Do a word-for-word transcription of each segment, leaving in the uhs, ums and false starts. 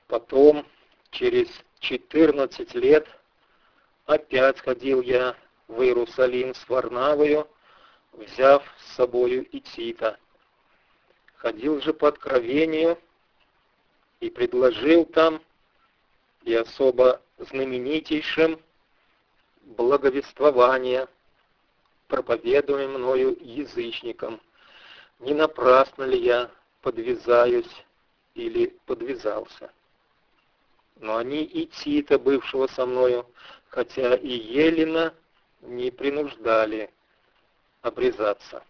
Потом, через четырнадцать лет, опять ходил я в Иерусалим с Варнавою, взяв с собою и Тита. Ходил же по откровению и предложил там, и особо знаменитейшим, благовествование, проповедуемое мною язычникам. Не напрасно ли я подвязаюсь или подвязался? Но они и Тита, бывшего со мною, хотя и Елена, не принуждали обрезаться.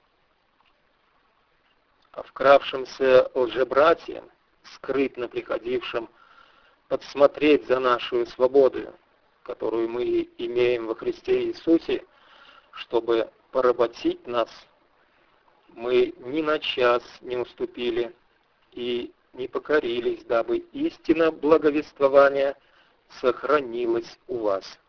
А вкравшимся лжебратьям, скрытно приходившим подсмотреть за нашу свободу, которую мы имеем во Христе Иисусе, чтобы поработить нас, мы ни на час не уступили и не покорились, дабы истина благовествования сохранилась у вас.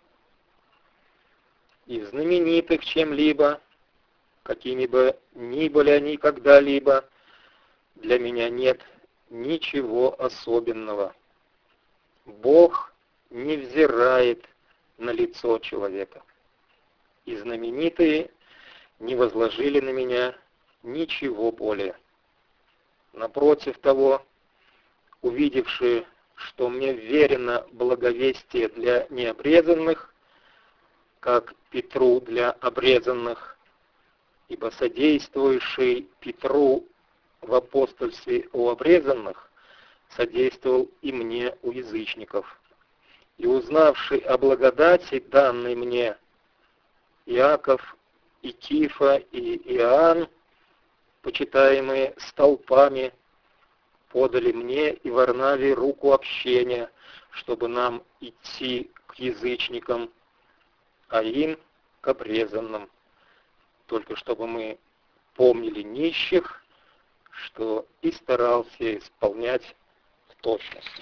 И знаменитых чем-либо, какими бы ни были они когда-либо, для меня нет ничего особенного. Бог не взирает на лицо человека, и знаменитые не возложили на меня ничего более. Напротив того, увидевши, что мне верено благовестие для необрезанных, как Петру для обрезанных, ибо содействующий Петру в апостольстве у обрезанных содействовал и мне у язычников. И узнавший о благодати, данной мне, Иаков и Кифа и Иоанн, почитаемые столпами, подали мне и Варнаве руку общения, чтобы нам идти к язычникам, а им к обрезанным, только чтобы мы помнили нищих, что и старался исполнять в точности.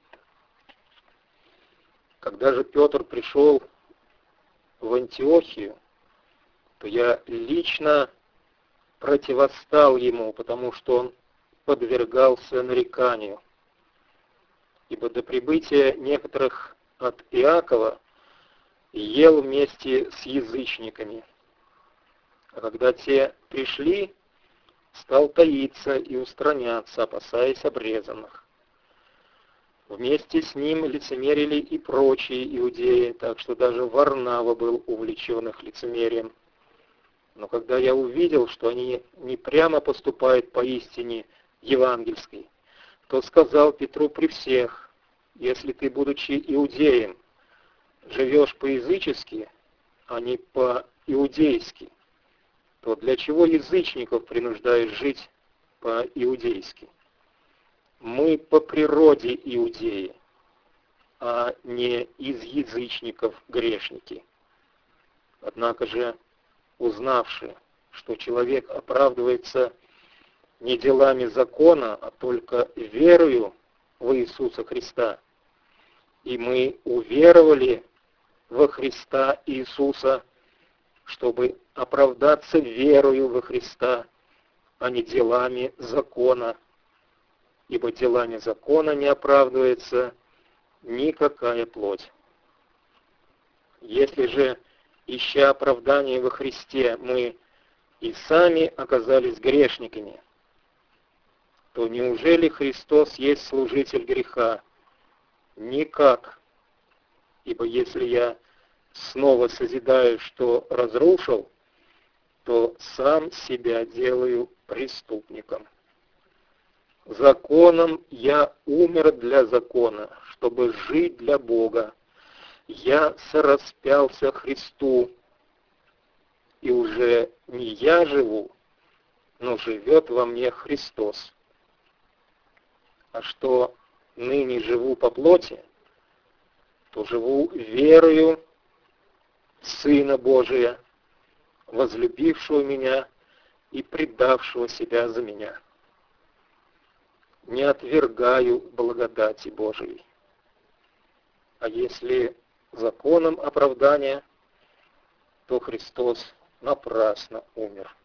Когда же Петр пришел в Антиохию, то я лично противостал ему, потому что он подвергался нареканию. Ибо до прибытия некоторых от Иакова ел вместе с язычниками. А когда те пришли, стал таиться и устраняться, опасаясь обрезанных. Вместе с ним лицемерили и прочие иудеи, так что даже Варнава был увлечен их лицемерием. Но когда я увидел, что они не прямо поступают по истине евангельской, то сказал Петру при всех: если ты, будучи иудеем, живешь по-язычески, а не по-иудейски, то для чего язычников принуждаешь жить по-иудейски? Мы по природе иудеи, а не из язычников грешники. Однако же, узнавши, что человек оправдывается не делами закона, а только верою в Иисуса Христа, и мы уверовали во Христа Иисуса, чтобы оправдаться верою во Христа, а не делами закона, ибо делами закона не оправдывается никакая плоть. Если же, ища оправдания во Христе, мы и сами оказались грешниками, то неужели Христос есть служитель греха? Никак. Ибо если я снова созидаю, что разрушил, то сам себя делаю преступником. Законом я умер для закона, чтобы жить для Бога. Я сораспялся Христу, и уже не я живу, но живет во мне Христос. А что ныне живу по плоти, то живу верою в Сына Божия, возлюбившего меня и предавшего себя за меня. Не отвергаю благодати Божией. А если законом оправдания, то Христос напрасно умер.